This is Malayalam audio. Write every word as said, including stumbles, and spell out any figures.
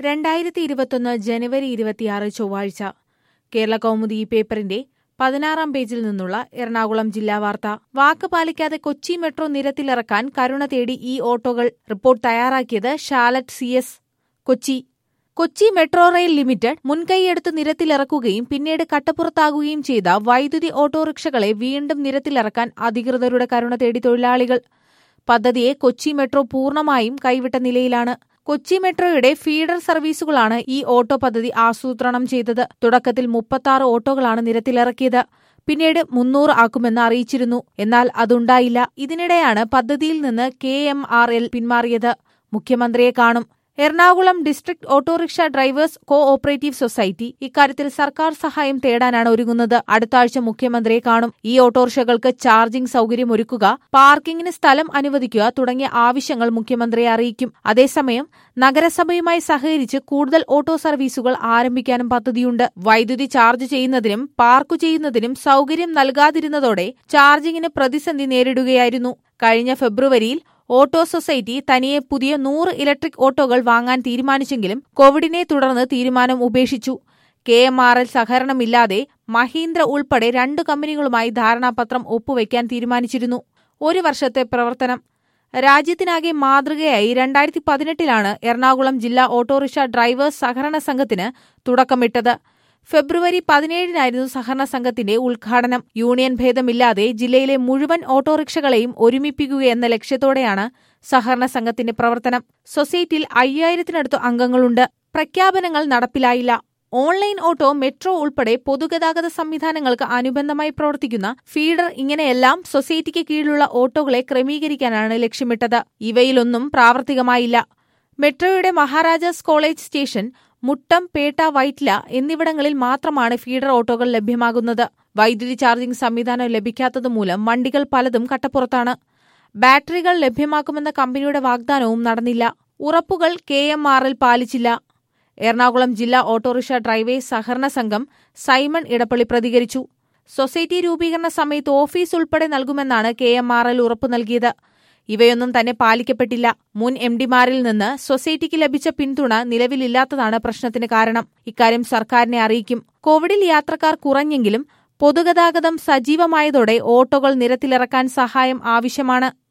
രണ്ടായിരത്തി ഇരുപത്തൊന്ന് ജനുവരി ഇരുപത്തിയാറ് ചൊവ്വാഴ്ച കേരള കൗമുദി ഈ പേപ്പറിന്റെ പതിനാറാം പേജിൽ നിന്നുള്ള എറണാകുളം ജില്ലാ വാർത്ത. വാക്ക് പാലിക്കാതെ കൊച്ചി മെട്രോ നിരത്തിലിറക്കാൻ കരുണ തേടി ഈ ഓട്ടോകൾ. റിപ്പോർട്ട് തയ്യാറാക്കിയത് Shalet C S. Kochi Kochi metro rail limited മുൻകൈയെടുത്ത് നിരത്തിലിറക്കുകയും പിന്നീട് കട്ടപ്പുറത്താകുകയും ചെയ്ത വൈദ്യുതി ഓട്ടോറിക്ഷകളെ വീണ്ടും നിരത്തിലിറക്കാൻ അധികൃതരുടെ കരുണ തേടി തൊഴിലാളികൾ. പദ്ധതിയെ കൊച്ചി മെട്രോ പൂർണ്ണമായും കൈവിട്ട നിലയിലാണ്. കൊച്ചി മെട്രോയുടെ ഫീഡർ സർവീസുകളാണ് ഈ ഓട്ടോ പദ്ധതി ആസൂത്രണം ചെയ്തത്. തുടക്കത്തിൽ മുപ്പത്താറ് ഓട്ടോകളാണ് നിരത്തിലിറക്കിയത്. പിന്നീട് മുന്നൂറ് ആക്കുമെന്ന് അറിയിച്ചിരുന്നു. എന്നാൽ അതുണ്ടായില്ല. ഇതിനിടെയാണ് പദ്ധതിയിൽ നിന്ന് കെ എം ആർ എൽ പിന്മാറിയത്. മുഖ്യമന്ത്രിയെ കാണും. Ernakulam district autorickshaw drivers cooperative society ഇക്കാര്യത്തിൽ സർക്കാർ സഹായം തേടാനാണ് ഒരുങ്ങുന്നത്. അടുത്ത ആഴ്ച മുഖ്യമന്ത്രിയെ കാണും. ഈ ഓട്ടോറിക്ഷകൾക്ക് ചാർജിംഗ് സൌകര്യം ഒരുക്കുക, പാർക്കിംഗിന് സ്ഥലം അനുവദിക്കുക തുടങ്ങിയ ആവശ്യങ്ങൾ മുഖ്യമന്ത്രിയെ അറിയിക്കും. അതേസമയം നഗരസഭയുമായി സഹകരിച്ച് കൂടുതൽ ഓട്ടോ സർവീസുകൾ ആരംഭിക്കാനും പദ്ധതിയുണ്ട്. വൈദ്യുതി ചാർജ് ചെയ്യുന്നതിനും പാർക്കു ചെയ്യുന്നതിനും സൌകര്യം നൽകാതിരുന്നതോടെ ചാർജിംഗിന് പ്രതിസന്ധി നേരിടുകയായിരുന്നു. കഴിഞ്ഞ ഫെബ്രുവരിയിൽ ഓട്ടോ സൊസൈറ്റി തനിയെ പുതിയ നൂറ് ഇലക്ട്രിക് ഓട്ടോകൾ വാങ്ങാൻ തീരുമാനിച്ചെങ്കിലും കോവിഡിനെ തുടർന്ന് തീരുമാനം ഉപേക്ഷിച്ചു. കെ എം ആർ എൽ സഹകരണമില്ലാതെ മഹീന്ദ്ര ഉൾപ്പെടെ രണ്ടു കമ്പനികളുമായി ധാരണാപത്രം ഒപ്പുവയ്ക്കാൻ തീരുമാനിച്ചിരുന്നു. ഒരു വർഷത്തെ പ്രവർത്തനം. രാജ്യത്തിനാകെ മാതൃകയായി രണ്ടായിരത്തി പതിനെട്ടിലാണ് എറണാകുളം ജില്ലാ ഓട്ടോറിക്ഷ ഡ്രൈവേഴ്സ് സഹകരണ സംഘത്തിന് തുടക്കമിട്ടത്. ഫെബ്രുവരി പതിനേഴിനായിരുന്നു സഹകരണ സംഘത്തിന്റെ ഉദ്ഘാടനം. യൂണിയൻ ഭേദമില്ലാതെ ജില്ലയിലെ മുഴുവൻ ഓട്ടോറിക്ഷകളെയും ഒരുമിപ്പിക്കുകയെന്ന ലക്ഷ്യത്തോടെയാണ് സഹകരണ സംഘത്തിന്റെ പ്രവർത്തനം. സൊസൈറ്റിയിൽ അയ്യായിരത്തിനടുത്ത് അംഗങ്ങളുണ്ട്. പ്രഖ്യാപനങ്ങൾ നടപ്പിലായില്ല. ഓൺലൈൻ ഓട്ടോ, മെട്രോ ഉൾപ്പെടെ പൊതുഗതാഗത സംവിധാനങ്ങൾക്ക് അനുബന്ധമായി പ്രവർത്തിക്കുന്ന ഫീഡർ, ഇങ്ങനെയെല്ലാം സൊസൈറ്റിക്ക് കീഴിലുള്ള ഓട്ടോകളെ ക്രമീകരിക്കാനാണ് ലക്ഷ്യമിട്ടത്. ഇവയിലൊന്നും പ്രാവർത്തികമായില്ല. മെട്രോയുടെ മഹാരാജാസ് കോളേജ് സ്റ്റേഷൻ, മുട്ടം, പേട്ട, വൈറ്റ്ല എന്നിവിടങ്ങളിൽ മാത്രമാണ് ഫീഡർ ഓട്ടോകൾ ലഭ്യമാകുന്നത്. വൈദ്യുതി ചാർജിംഗ് സംവിധാനം ലഭിക്കാത്തതുമൂലം വണ്ടികൾ പലതും കട്ടപ്പുറത്താണ്. ബാറ്ററികൾ ലഭ്യമാക്കുമെന്ന കമ്പനിയുടെ വാഗ്ദാനവും നടന്നില്ല. ഉറപ്പുകൾ കെ എം ആർ എൽ പാലിച്ചില്ല. എറണാകുളം ജില്ലാ ഓട്ടോറിക്ഷ ഡ്രൈവേഴ്സ് സഹകരണ സംഘം സൈമൺ ഇടപ്പള്ളി പ്രതികരിച്ചു. സൊസൈറ്റി രൂപീകരണ സമയത്ത് ഓഫീസ് ഉൾപ്പെടെ നൽകുമെന്നാണ് കെ എം ആർ എൽ ഉറപ്പു നൽകിയത്. ഇവയൊന്നും തന്നെ പാലിക്കപ്പെട്ടില്ല. മുൻ എം ഡിമാരിൽ നിന്ന് സൊസൈറ്റിക്ക് ലഭിച്ച പിന്തുണ നിലവിലില്ലാത്തതാണ് പ്രശ്നത്തിന് കാരണം. ഇക്കാര്യം സർക്കാരിനെ അറിയിക്കും. കോവിഡിൽ യാത്രക്കാർ കുറഞ്ഞെങ്കിലും പൊതുഗതാഗതം സജീവമായതോടെ ഓട്ടോകൾ നിരത്തിലിറക്കാൻ സഹായം ആവശ്യമാണ്.